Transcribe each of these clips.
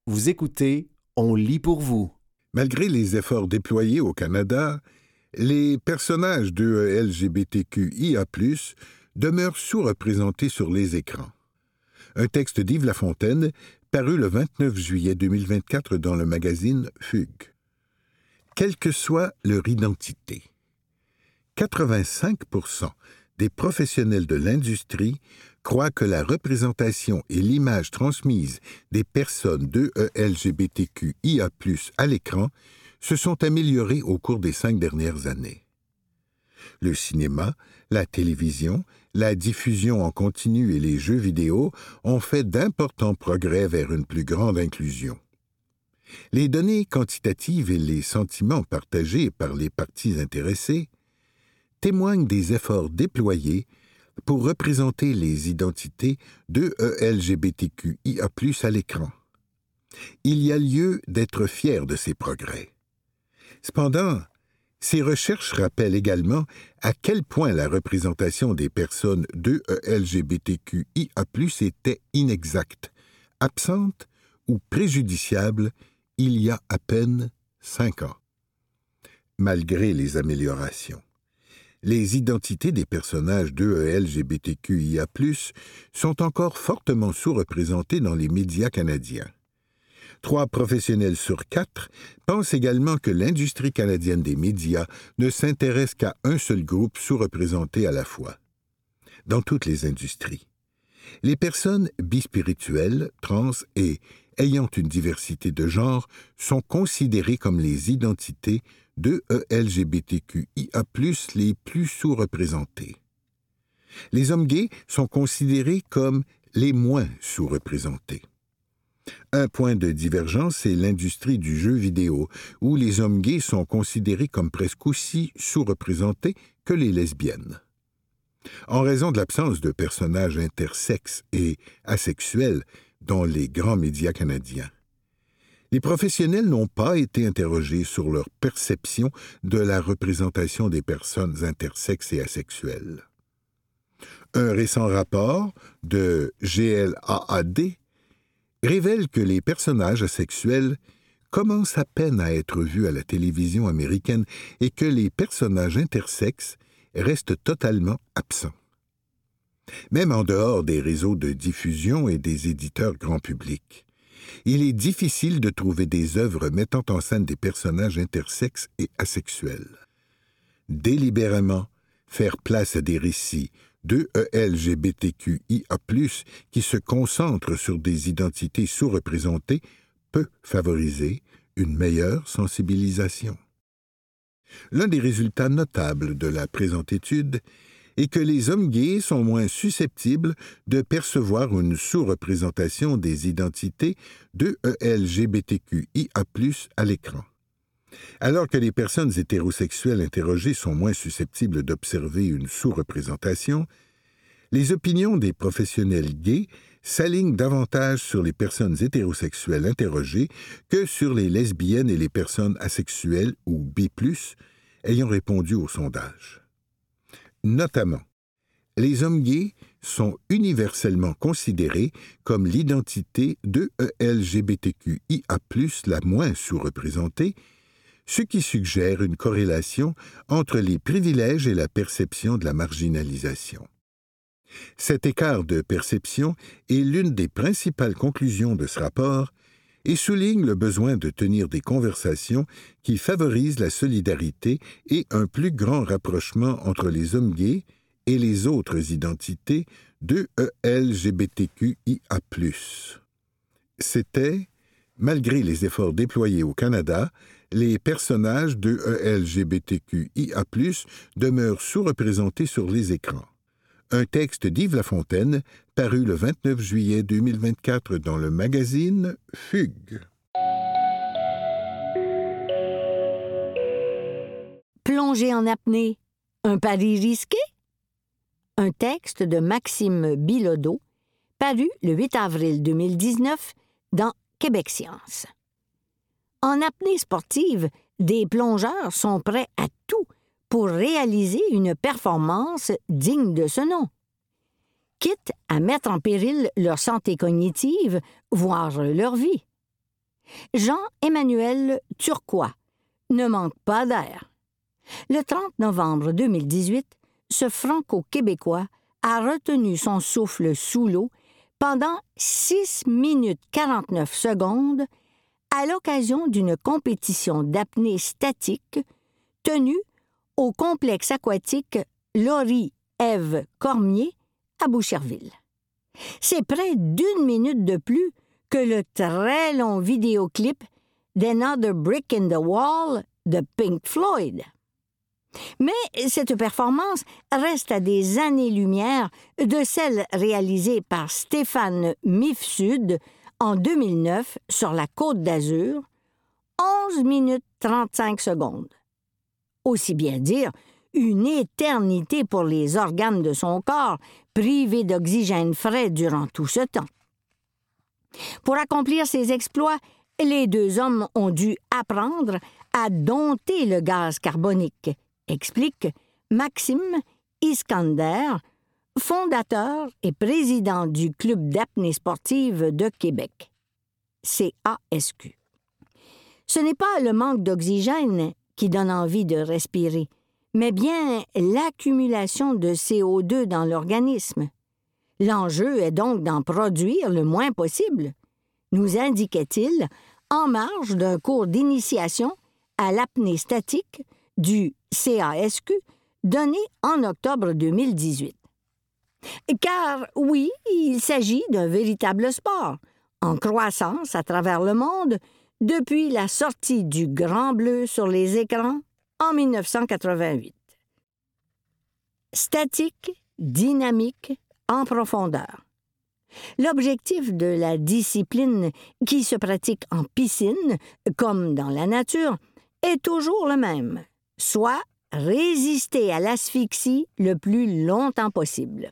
Vous écoutez On lit pour vous. Malgré les efforts déployés au Canada, les personnages de LGBTQIA+, demeurent sous-représentés sur les écrans. Un texte d'Yves Lafontaine, paru le 29 juillet 2024 dans le magazine Fugue. Quelle que soit leur identité, 85% des professionnels de l'industrie croient que la représentation et l'image transmise des personnes de LGBTQIA+, à l'écran se sont améliorées au cours des 5 dernières années. Le cinéma, la télévision, la diffusion en continu et les jeux vidéo ont fait d'importants progrès vers une plus grande inclusion. Les données quantitatives et les sentiments partagés par les parties intéressées témoignent des efforts déployés pour représenter les identités de LGBTQIA+, à l'écran. Il y a lieu d'être fier de ces progrès. Cependant, ces recherches rappellent également à quel point la représentation des personnes de LGBTQIA+, était inexacte, absente ou préjudiciable il y a à peine 5 ans. Malgré les améliorations, les identités des personnages de LGBTQIA+, sont encore fortement sous-représentées dans les médias canadiens. 3 professionnels sur 4 pensent également que l'industrie canadienne des médias ne s'intéresse qu'à un seul groupe sous-représenté à la fois. Dans toutes les industries, les personnes bispirituelles, trans et ayant une diversité de genre sont considérées comme les identités de LGBTQIA+, les plus sous-représentées. Les hommes gays sont considérés comme les moins sous-représentés. Un point de divergence est l'industrie du jeu vidéo, où les hommes gays sont considérés comme presque aussi sous-représentés que les lesbiennes. En raison de l'absence de personnages intersexes et asexuels dans les grands médias canadiens, les professionnels n'ont pas été interrogés sur leur perception de la représentation des personnes intersexes et asexuelles. Un récent rapport de GLAAD révèle que les personnages asexuels commencent à peine à être vus à la télévision américaine et que les personnages intersexes restent totalement absents. Même en dehors des réseaux de diffusion et des éditeurs grand public, il est difficile de trouver des œuvres mettant en scène des personnages intersexes et asexuels. Délibérément, faire place à des récits de LGBTQIA+, qui se concentrent sur des identités sous-représentées, peut favoriser une meilleure sensibilisation. L'un des résultats notables de la présente étude est que les hommes gays sont moins susceptibles de percevoir une sous-représentation des identités de LGBTQIA+, à l'écran. Alors que les personnes hétérosexuelles interrogées sont moins susceptibles d'observer une sous-représentation, les opinions des professionnels gays s'alignent davantage sur les personnes hétérosexuelles interrogées que sur les lesbiennes et les personnes asexuelles ou bi+, ayant répondu au sondage. Notamment, les hommes gays sont universellement considérés comme l'identité de LGBTQIA+, la moins sous-représentée, ce qui suggère une corrélation entre les privilèges et la perception de la marginalisation. Cet écart de perception est l'une des principales conclusions de ce rapport et souligne le besoin de tenir des conversations qui favorisent la solidarité et un plus grand rapprochement entre les hommes gays et les autres identités de LGBTQIA+. C'était, malgré les efforts déployés au Canada, les personnages de LGBTQIA+, demeurent sous-représentés sur les écrans. Un texte d'Yves Lafontaine, paru le 29 juillet 2024 dans le magazine Fugue. Plonger en apnée, un pari risqué? Un texte de Maxime Bilodeau, paru le 8 avril 2019 dans Québec Science. En apnée sportive, des plongeurs sont prêts à tout pour réaliser une performance digne de ce nom. Quitte à mettre en péril leur santé cognitive, voire leur vie. Jean-Emmanuel Turcois ne manque pas d'air. Le 30 novembre 2018, ce Franco-Québécois a retenu son souffle sous l'eau pendant 6 minutes 49 secondes à l'occasion d'une compétition d'apnée statique tenue au complexe aquatique Laurie-Ève Cormier à Boucherville. C'est près d'1 minute de plus que le très long vidéoclip d'Another Brick in the Wall de Pink Floyd. Mais cette performance reste à des années-lumière de celle réalisée par Stéphane Mifsud en 2009 sur la Côte d'Azur, 11 minutes 35 secondes. Aussi bien dire, une éternité pour les organes de son corps, privés d'oxygène frais durant tout ce temps. Pour accomplir ces exploits, les deux hommes ont dû apprendre à dompter le gaz carbonique, explique Maxime Iskander, fondateur et président du Club d'apnée sportive de Québec, CASQ. Ce n'est pas le manque d'oxygène qui donne envie de respirer, mais bien l'accumulation de CO2 dans l'organisme. L'enjeu est donc d'en produire le moins possible, nous indiquait-il en marge d'un cours d'initiation à l'apnée statique du CASQ donné en octobre 2018. Car oui, il s'agit d'un véritable sport, en croissance à travers le monde depuis la sortie du Grand Bleu sur les écrans en 1988. Statique, dynamique, en profondeur. L'objectif de la discipline qui se pratique en piscine, comme dans la nature, est toujours le même, soit résister à l'asphyxie le plus longtemps possible.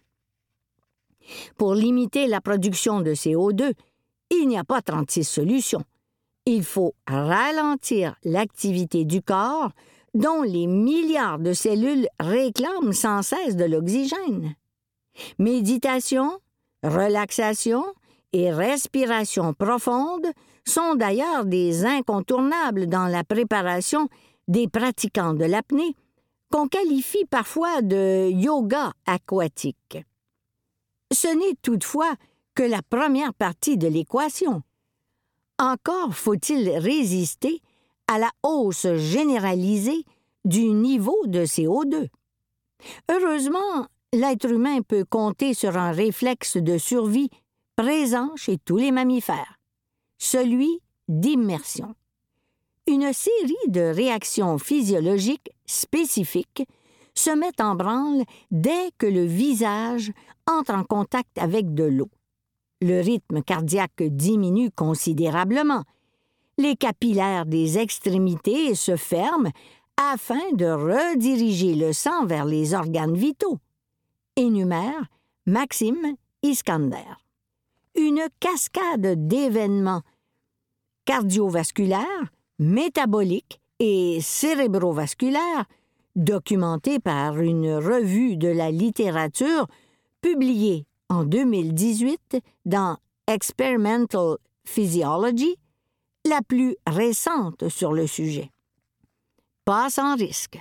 Pour limiter la production de CO2, il n'y a pas 36 solutions. Il faut ralentir l'activité du corps dont les milliards de cellules réclament sans cesse de l'oxygène. Méditation, relaxation et respiration profonde sont d'ailleurs des incontournables dans la préparation des pratiquants de l'apnée qu'on qualifie parfois de yoga aquatique. Ce n'est toutefois que la première partie de l'équation. Encore faut-il résister à la hausse généralisée du niveau de CO2. Heureusement, l'être humain peut compter sur un réflexe de survie présent chez tous les mammifères, celui d'immersion. Une série de réactions physiologiques spécifiques se met en branle dès que le visage entre en contact avec de l'eau. Le rythme cardiaque diminue considérablement. Les capillaires des extrémités se ferment afin de rediriger le sang vers les organes vitaux, énumère Maxime Iskander. Une cascade d'événements cardiovasculaires, métaboliques et cérébrovasculaires documentés par une revue de la littérature publiée en 2018 dans Experimental Physiology, la plus récente sur le sujet. Pas sans risque.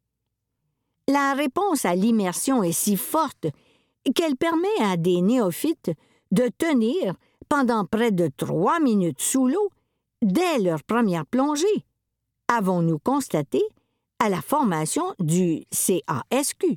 La réponse à l'immersion est si forte qu'elle permet à des néophytes de tenir pendant près de 3 minutes sous l'eau dès leur première plongée, avons-nous constaté à la formation du CASQ.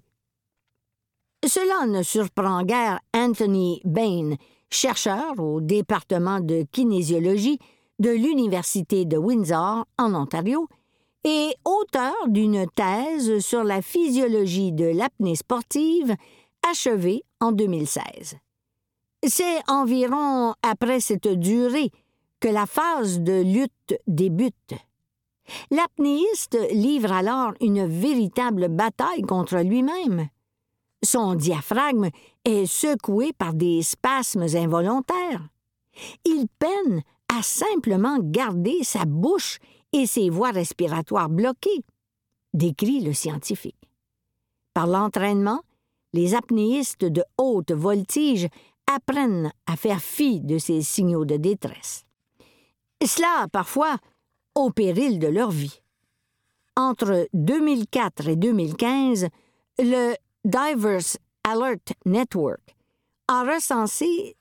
Cela ne surprend guère Anthony Bain, chercheur au département de kinésiologie de l'Université de Windsor, en Ontario, et auteur d'une thèse sur la physiologie de l'apnée sportive achevée en 2016. C'est environ après cette durée que la phase de lutte débute. L'apnéiste livre alors une véritable bataille contre lui-même. Son diaphragme est secoué par des spasmes involontaires. Il peine à simplement garder sa bouche et ses voies respiratoires bloquées, décrit le scientifique. Par l'entraînement, les apnéistes de haute voltige apprennent à faire fi de ces signaux de détresse. Cela, parfois, au péril de leur vie. Entre 2004 et 2015, le Divers Alert Network a recensé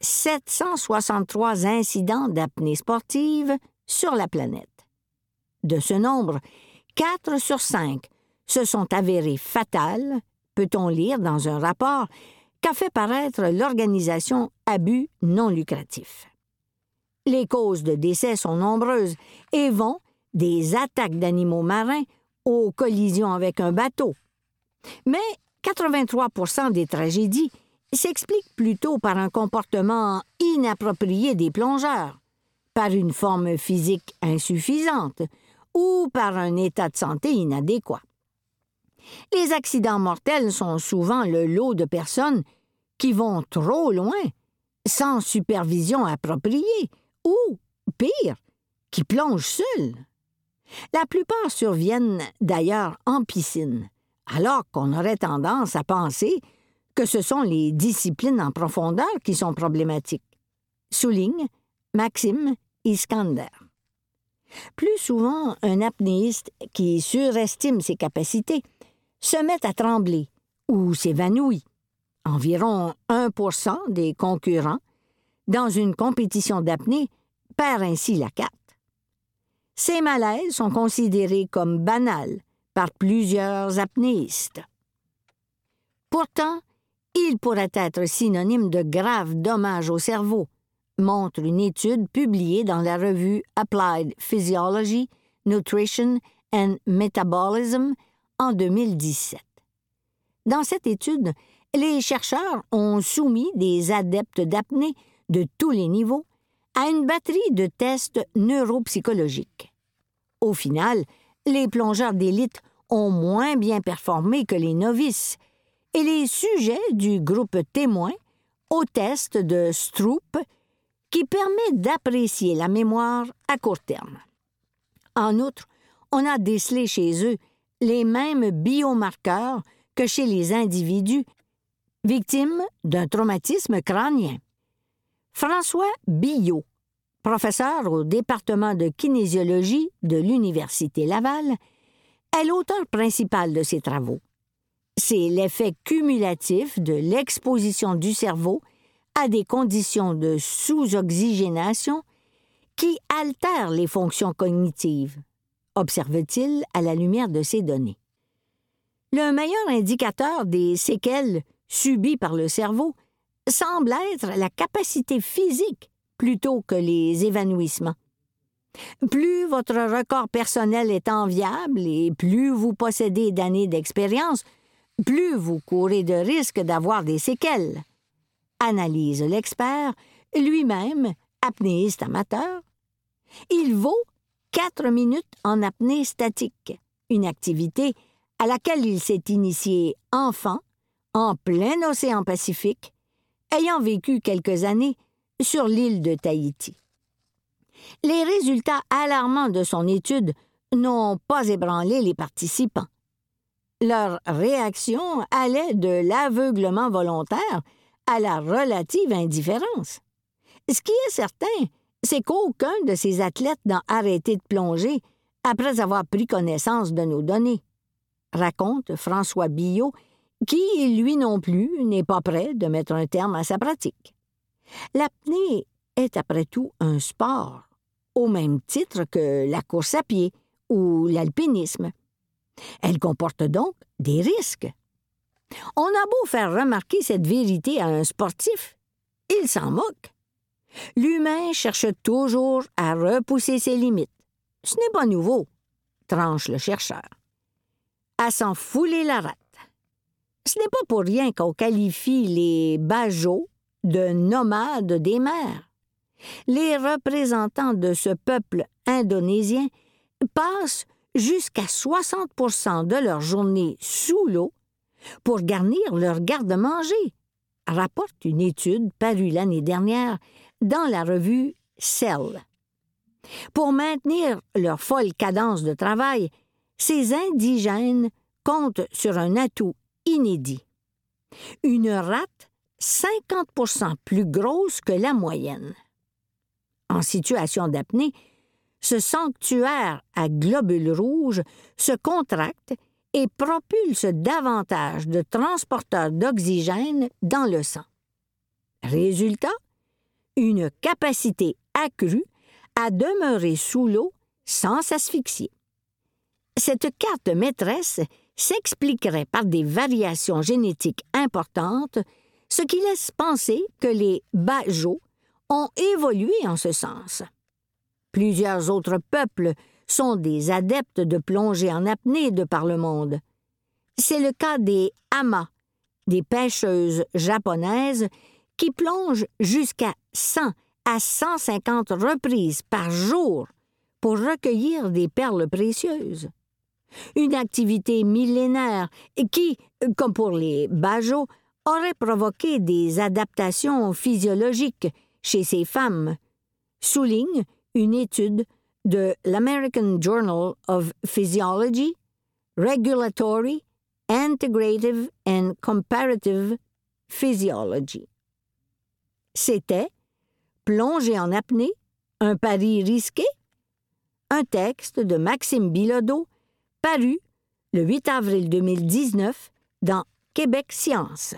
763 incidents d'apnée sportive sur la planète. De ce nombre, 4 sur 5 se sont avérés fatales, peut-on lire dans un rapport qu'a fait paraître l'organisation à but non lucratif. Les causes de décès sont nombreuses et vont des attaques d'animaux marins aux collisions avec un bateau. Mais 83% des tragédies s'expliquent plutôt par un comportement inapproprié des plongeurs, par une forme physique insuffisante ou par un état de santé inadéquat. Les accidents mortels sont souvent le lot de personnes qui vont trop loin, sans supervision appropriée, ou, pire, qui plongent seuls. La plupart surviennent d'ailleurs en piscine, alors qu'on aurait tendance à penser que ce sont les disciplines en profondeur qui sont problématiques, souligne Maxime Iskander. Plus souvent, un apnéiste qui surestime ses capacités se met à trembler ou s'évanouit. Environ 1% des concurrents dans une compétition d'apnée perd ainsi la carte. Ces malaises sont considérés comme banals par plusieurs apnéistes. Pourtant, ils pourraient être synonymes de graves dommages au cerveau, montre une étude publiée dans la revue Applied Physiology, Nutrition and Metabolism en 2017. Dans cette étude, les chercheurs ont soumis des adeptes d'apnée de tous les niveaux à une batterie de tests neuropsychologiques. Au final, les plongeurs d'élite ont moins bien performé que les novices et les sujets du groupe témoin au test de Stroop qui permet d'apprécier la mémoire à court terme. En outre, on a décelé chez eux les mêmes biomarqueurs que chez les individus victimes d'un traumatisme crânien. François Billot, professeur au département de kinésiologie de l'Université Laval, est l'auteur principal de ces travaux. C'est l'effet cumulatif de l'exposition du cerveau à des conditions de sous-oxygénation qui altèrent les fonctions cognitives, observe-t-il à la lumière de ces données. Le meilleur indicateur des séquelles subies par le cerveau semble être la capacité physique plutôt que les évanouissements. Plus votre record personnel est enviable et plus vous possédez d'années d'expérience, plus vous courez de risques d'avoir des séquelles, analyse l'expert, lui-même apnéiste amateur. Il vaut 4 minutes en apnée statique, une activité à laquelle il s'est initié enfant, en plein océan Pacifique, ayant vécu quelques années sur l'île de Tahiti. Les résultats alarmants de son étude n'ont pas ébranlé les participants. Leur réaction allait de l'aveuglement volontaire à la relative indifférence. Ce qui est certain, c'est qu'aucun de ces athlètes n'a arrêté de plonger après avoir pris connaissance de nos données, raconte François Billot, qui, lui non plus, n'est pas prêt de mettre un terme à sa pratique. L'apnée est après tout un sport, au même titre que la course à pied ou l'alpinisme. Elle comporte donc des risques. On a beau faire remarquer cette vérité à un sportif, il s'en moque. L'humain cherche toujours à repousser ses limites. Ce n'est pas nouveau, tranche le chercheur. À s'en fouler la rate. Ce n'est pas pour rien qu'on qualifie les Bajau de nomades des mers. Les représentants de ce peuple indonésien passent jusqu'à 60% de leur journée sous l'eau pour garnir leur garde-manger, rapporte une étude parue l'année dernière dans la revue Cell. Pour maintenir leur folle cadence de travail, ces indigènes comptent sur un atout inédit. Une rate 50% plus grosse que la moyenne. En situation d'apnée, ce sanctuaire à globules rouges se contracte et propulse davantage de transporteurs d'oxygène dans le sang. Résultat, une capacité accrue à demeurer sous l'eau sans s'asphyxier. Cette carte maîtresse s'expliquerait par des variations génétiques importantes, ce qui laisse penser que les Bajau ont évolué en ce sens. Plusieurs autres peuples sont des adeptes de plongée en apnée de par le monde. C'est le cas des Ama, des pêcheuses japonaises qui plongent jusqu'à 100 à 150 reprises par jour pour recueillir des perles précieuses. Une activité millénaire qui, comme pour les Bajau, aurait provoqué des adaptations physiologiques chez ces femmes, souligne une étude de l'American Journal of Physiology, Regulatory, Integrative and Comparative Physiology. C'était Plongée en apnée, un pari risqué? Un texte de Maxime Bilodeau, paru le 8 avril 2019 dans Québec Science.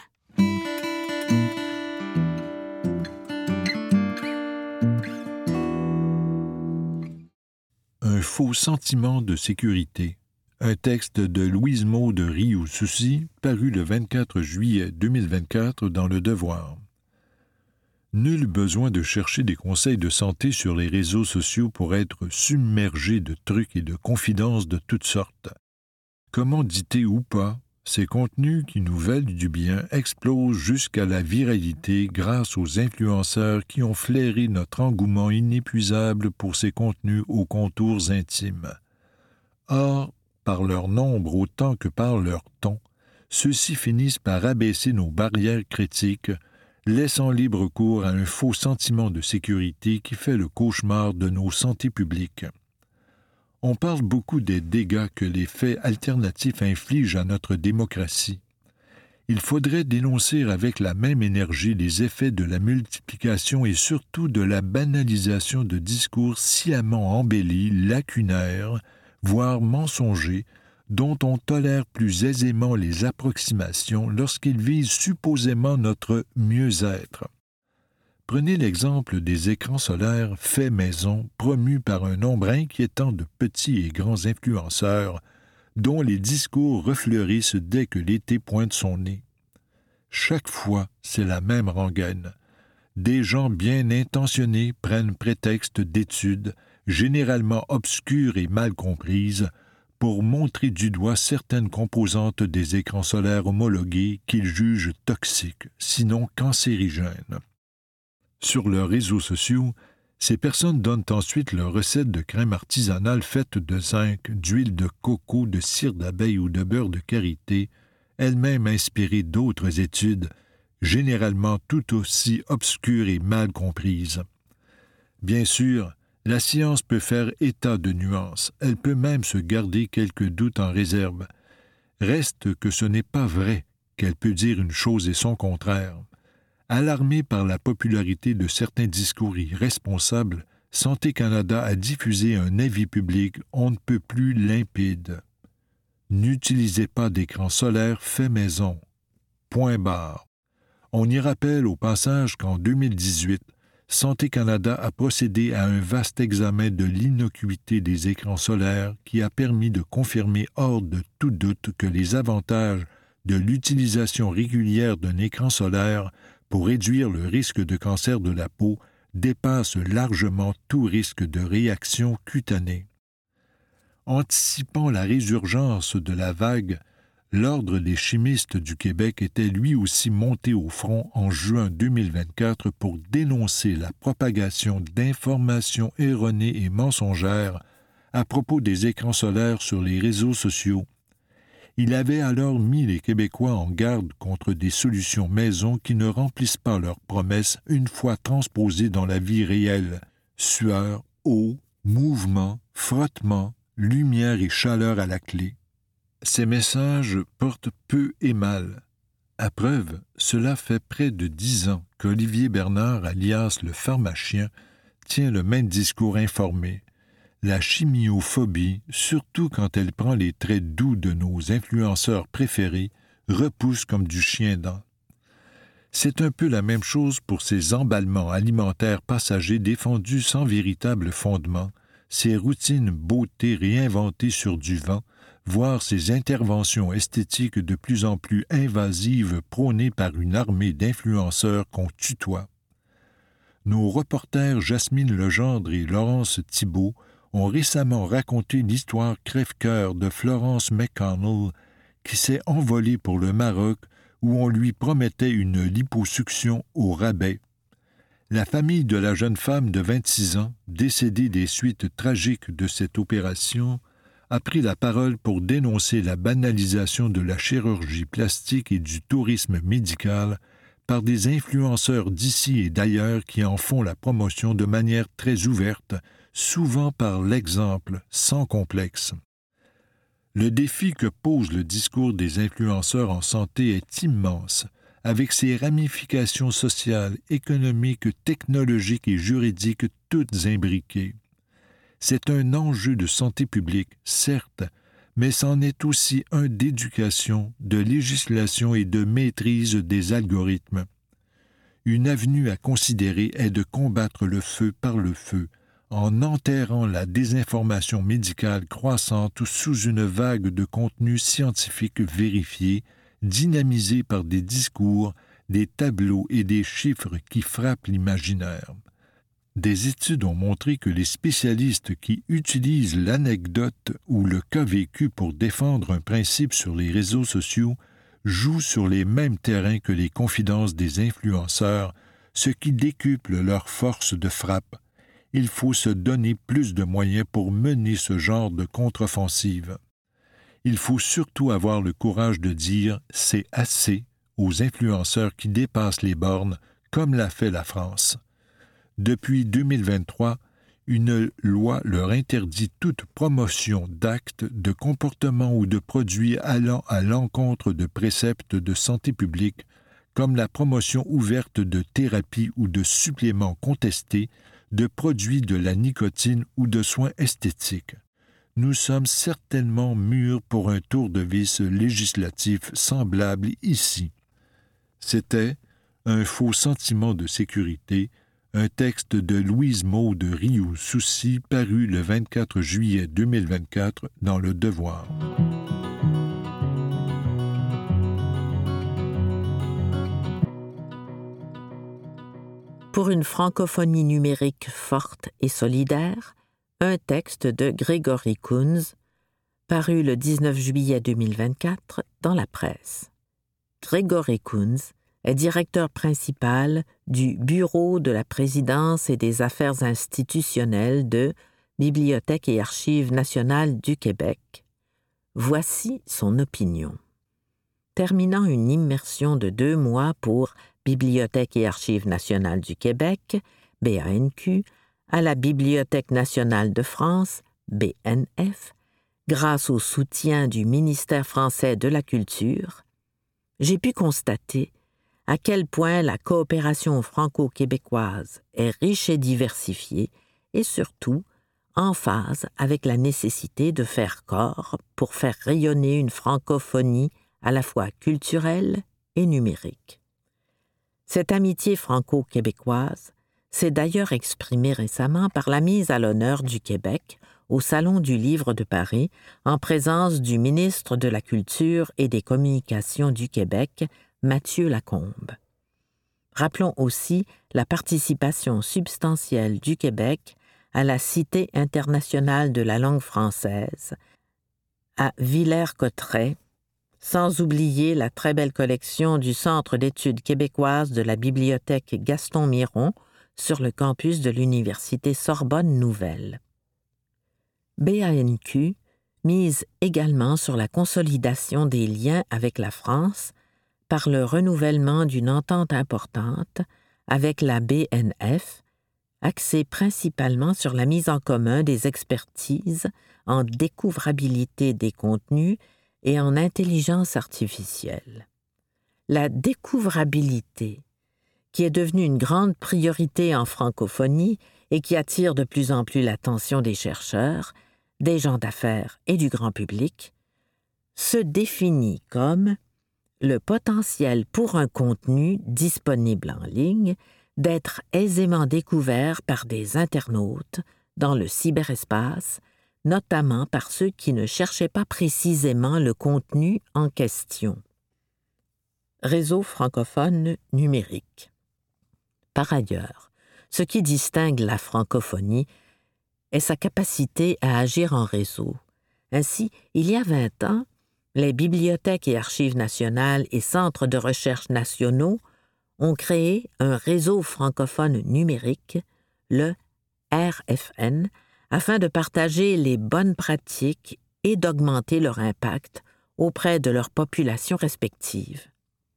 Un faux sentiment de sécurité. Un texte de Louise Maud Rioux-Soucy, paru le 24 juillet 2024 dans Le Devoir. Nul besoin de chercher des conseils de santé sur les réseaux sociaux pour être submergé de trucs et de confidences de toutes sortes. Commandités ou pas, ces contenus qui nous valent du bien explosent jusqu'à la viralité grâce aux influenceurs qui ont flairé notre engouement inépuisable pour ces contenus aux contours intimes. Or, par leur nombre autant que par leur ton, ceux-ci finissent par abaisser nos barrières critiques, laissant libre cours à un faux sentiment de sécurité qui fait le cauchemar de nos santé publiques. On parle beaucoup des dégâts que les faits alternatifs infligent à notre démocratie. Il faudrait dénoncer avec la même énergie les effets de la multiplication et surtout de la banalisation de discours sciemment embellis, lacunaires, voire mensongers, dont on tolère plus aisément les approximations lorsqu'ils visent supposément notre mieux-être. Prenez l'exemple des écrans solaires faits maison promus par un nombre inquiétant de petits et grands influenceurs dont les discours refleurissent dès que l'été pointe son nez. Chaque fois, c'est la même rengaine. Des gens bien intentionnés prennent prétexte d'études, généralement obscures et mal comprises, pour montrer du doigt certaines composantes des écrans solaires homologués qu'ils jugent toxiques, sinon cancérigènes. Sur leurs réseaux sociaux, ces personnes donnent ensuite leurs recettes de crème artisanale faites de zinc, d'huile de coco, de cire d'abeille ou de beurre de karité, elles-mêmes inspirées d'autres études, généralement tout aussi obscures et mal comprises. Bien sûr, la science peut faire état de nuances, elle peut même se garder quelques doutes en réserve. Reste que ce n'est pas vrai qu'elle peut dire une chose et son contraire. Alarmée par la popularité de certains discours irresponsables, Santé Canada a diffusé un avis public on ne peut plus limpide. N'utilisez pas d'écran solaire fait maison. Point barre. On y rappelle au passage qu'en 2018, Santé Canada a procédé à un vaste examen de l'innocuité des écrans solaires qui a permis de confirmer hors de tout doute que les avantages de l'utilisation régulière d'un écran solaire pour réduire le risque de cancer de la peau dépassent largement tout risque de réaction cutanée. Anticipant la résurgence de la vague, l'Ordre des chimistes du Québec était lui aussi monté au front en juin 2024 pour dénoncer la propagation d'informations erronées et mensongères à propos des écrans solaires sur les réseaux sociaux. Il avait alors mis les Québécois en garde contre des solutions maison qui ne remplissent pas leurs promesses une fois transposées dans la vie réelle. Sueur, eau, mouvement, frottement, lumière et chaleur à la clé. Ces messages portent peu et mal. À preuve, cela fait près de 10 ans qu'Olivier Bernard, alias le pharmacien, tient le même discours informé. La chimiophobie, surtout quand elle prend les traits doux de nos influenceurs préférés, repousse comme du chien-dent. C'est un peu la même chose pour ces emballements alimentaires passagers défendus sans véritable fondement, ces routines beauté réinventées sur du vent, voire ces interventions esthétiques de plus en plus invasives prônées par une armée d'influenceurs qu'on tutoie. Nos reporters Jasmine Legendre et Laurence Thibault ont récemment raconté l'histoire crève-cœur de Florence McConnell qui s'est envolée pour le Maroc où on lui promettait une liposuction au rabais. La famille de la jeune femme de 26 ans, décédée des suites tragiques de cette opération, a pris la parole pour dénoncer la banalisation de la chirurgie plastique et du tourisme médical par des influenceurs d'ici et d'ailleurs qui en font la promotion de manière très ouverte, souvent par l'exemple, sans complexe. Le défi que pose le discours des influenceurs en santé est immense, avec ses ramifications sociales, économiques, technologiques et juridiques toutes imbriquées. C'est un enjeu de santé publique, certes, mais c'en est aussi un d'éducation, de législation et de maîtrise des algorithmes. Une avenue à considérer est de combattre le feu par le feu, en enterrant la désinformation médicale croissante sous une vague de contenus scientifiques vérifiés, dynamisés par des discours, des tableaux et des chiffres qui frappent l'imaginaire. Des études ont montré que les spécialistes qui utilisent l'anecdote ou le cas vécu pour défendre un principe sur les réseaux sociaux jouent sur les mêmes terrains que les confidences des influenceurs, ce qui décuple leur force de frappe. Il faut se donner plus de moyens pour mener ce genre de contre-offensive. Il faut surtout avoir le courage de dire « c'est assez » aux influenceurs qui dépassent les bornes, comme l'a fait la France. Depuis 2023, une loi leur interdit toute promotion d'actes, de comportements ou de produits allant à l'encontre de préceptes de santé publique, comme la promotion ouverte de thérapies ou de suppléments contestés, de produits de la nicotine ou de soins esthétiques. Nous sommes certainement mûrs pour un tour de vis législatif semblable ici. C'était un faux sentiment de sécurité, un texte de Louise Maud Rioux-Soucy paru le 24 juillet 2024 dans Le Devoir. Pour une francophonie numérique forte et solidaire, un texte de Grégory Kunz, paru le 19 juillet 2024 dans la presse. Grégory Kunz est directeur principal du Bureau de la présidence et des affaires institutionnelles de Bibliothèque et Archives nationales du Québec. Voici son opinion. Terminant une immersion de 2 mois pour Bibliothèque et Archives nationales du Québec, BANQ, à la Bibliothèque nationale de France, BNF, grâce au soutien du ministère français de la Culture, j'ai pu constater à quel point la coopération franco-québécoise est riche et diversifiée et surtout en phase avec la nécessité de faire corps pour faire rayonner une francophonie à la fois culturelle et numérique. Cette amitié franco-québécoise s'est d'ailleurs exprimée récemment par la mise à l'honneur du Québec au Salon du Livre de Paris en présence du ministre de la Culture et des Communications du Québec, Mathieu Lacombe. Rappelons aussi la participation substantielle du Québec à la Cité internationale de la langue française, à Villers-Cotterêts, sans oublier la très belle collection du Centre d'études québécoises de la Bibliothèque Gaston Miron sur le campus de l'Université Sorbonne Nouvelle. BANQ mise également sur la consolidation des liens avec la France par le renouvellement d'une entente importante avec la BNF, axée principalement sur la mise en commun des expertises en découvrabilité des contenus et en intelligence artificielle. La découvrabilité, qui est devenue une grande priorité en francophonie et qui attire de plus en plus l'attention des chercheurs, des gens d'affaires et du grand public, se définit comme le potentiel pour un contenu disponible en ligne d'être aisément découvert par des internautes dans le cyberespace, notamment par ceux qui ne cherchaient pas précisément le contenu en question. Réseau francophone numérique. Par ailleurs, ce qui distingue la francophonie est sa capacité à agir en réseau. Ainsi, il y a 20 ans, les bibliothèques et archives nationales et centres de recherche nationaux ont créé un réseau francophone numérique, le RFN, afin de partager les bonnes pratiques et d'augmenter leur impact auprès de leurs populations respectives.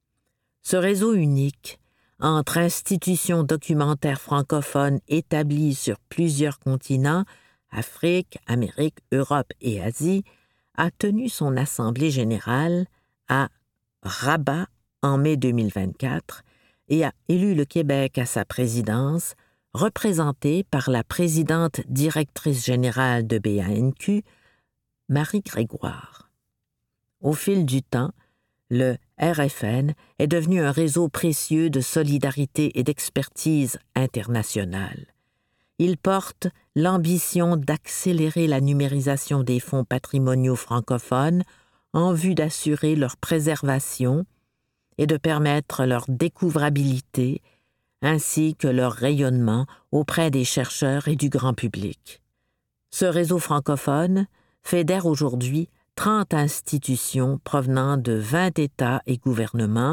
Ce réseau unique, entre institutions documentaires francophones établies sur plusieurs continents, Afrique, Amérique, Europe et Asie, a tenu son assemblée générale à Rabat en mai 2024 et a élu le Québec à sa présidence, représentée par la présidente directrice générale de BANQ, Marie Grégoire. Au fil du temps, le RFN est devenu un réseau précieux de solidarité et d'expertise internationale. Il porte l'ambition d'accélérer la numérisation des fonds patrimoniaux francophones en vue d'assurer leur préservation et de permettre leur découvrabilité ainsi que leur rayonnement auprès des chercheurs et du grand public. Ce réseau francophone fédère aujourd'hui 30 institutions provenant de 20 États et gouvernements,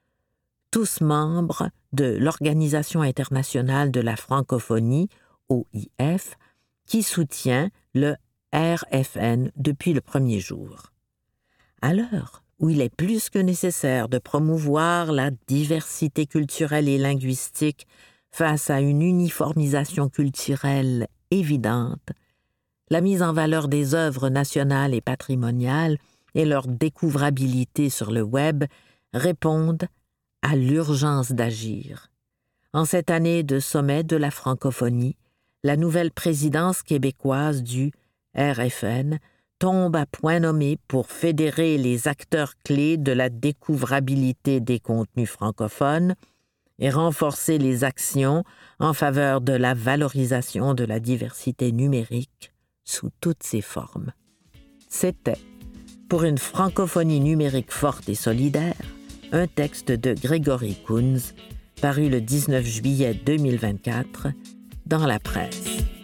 tous membres de l'Organisation internationale de la francophonie, OIF, qui soutient le RFN depuis le premier jour. À l'heure où il est plus que nécessaire de promouvoir la diversité culturelle et linguistique face à une uniformisation culturelle évidente, la mise en valeur des œuvres nationales et patrimoniales et leur découvrabilité sur le web répondent à l'urgence d'agir. En cette année de sommet de la francophonie, la nouvelle présidence québécoise du RFN tombe à point nommé pour fédérer les acteurs clés de la découvrabilité des contenus francophones et renforcer les actions en faveur de la valorisation de la diversité numérique sous toutes ses formes. C'était, pour une francophonie numérique forte et solidaire, un texte de Grégory Kunz, paru le 19 juillet 2024 dans la presse.